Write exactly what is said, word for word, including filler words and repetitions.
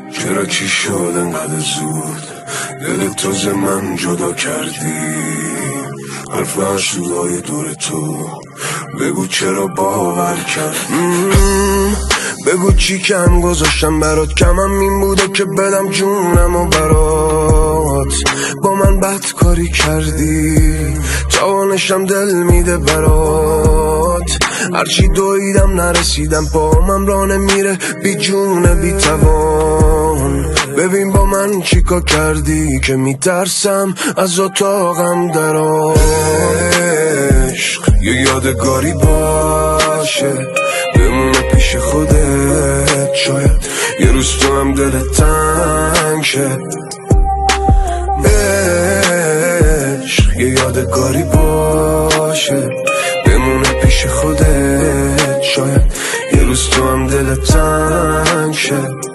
چرا چی شد انقدر زود دل تو ز من جدا کردی؟ حرف عشقای دور تو بگو چرا باور کرد؟ بگو چی کم گذاشتم برات، کمم این بوده که بدم جونم و برات. با من بدکاری کردی، توانشم دل میده برات. هرچی دویدم نرسیدم، پامم راه نمیره بی جون بی توان. ببین با من چیکار کردی که میترسم از اتاقم درآ. عشق یه یادگاری باشه بمونه پیش خودت، شاید یه روز تو هم دلت تنگ شه. عشق یه یادگاری باشه بمونه پیش خودت، شاید یه روز تو هم دلت تنگ شه.